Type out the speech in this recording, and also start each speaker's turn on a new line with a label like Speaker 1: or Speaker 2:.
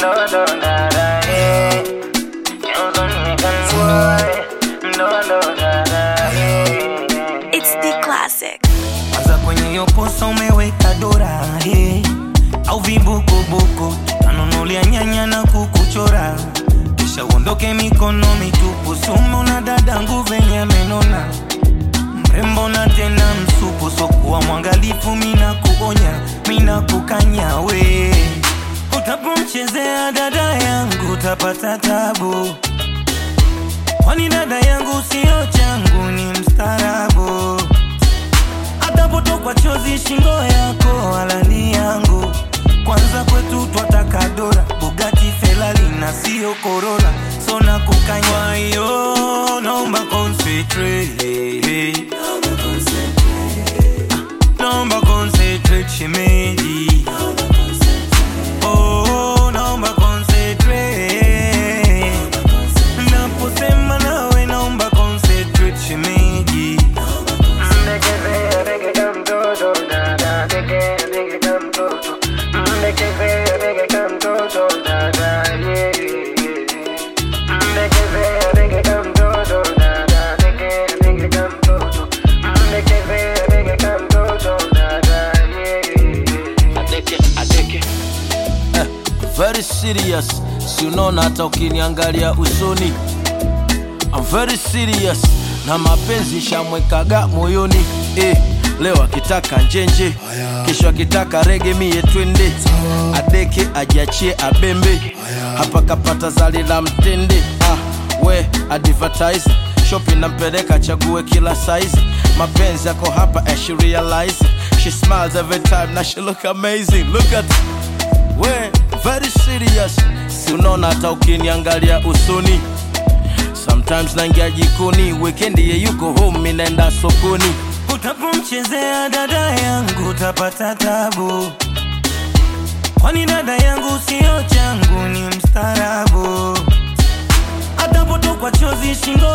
Speaker 1: It's the classic.
Speaker 2: Kwanza kwenye yoposa umeweka dora au vibukubuku tanunulia nyanya na kukuchora, kisha uondoke mikono mitupu. Sumo na dadangu venye menona, mrembo na tena msupu. Sokuwa mwangalifu mina kuonya, mina kukanya we. Utapomchezea dada yangu utapata tabu, kwani dada yangu sio changu, ni mstarabu. Atapotokwa chozi shingo yako wala ni yangu. Kwanza kwetu twataka dora, Bugatti Ferrari na sio Corolla. So na kukanywa yo, naomba concentrate, naomba concentrate shemeji. Oh, naomba concentrate, naposema nawe naomba concentrate shemeji.
Speaker 3: Very serious, si unaona hata ukiniangalia usoni. I'm very serious, na mapenzi shamwekaga moyoni. Leo akitaka njenje, kesho akitaka rege mie twende. Adeke ajiachie abembe, hapa kapata zali la mtende. We advertise, shopping nampeleka chague kila size. Mapenzi yako hapa and she realize it. She smiles every time, now she look amazing. Look at we very serious, si unaona hata ukiniangalia usoni. Sometimes naingia jikoni, weekend ye yuko home, mimi naenda sokoni.
Speaker 2: Utapomchezea dada yangu utapata tabu, kwani dada yangu sio changu, ni mstarabu. Atapotokwa chozi shingo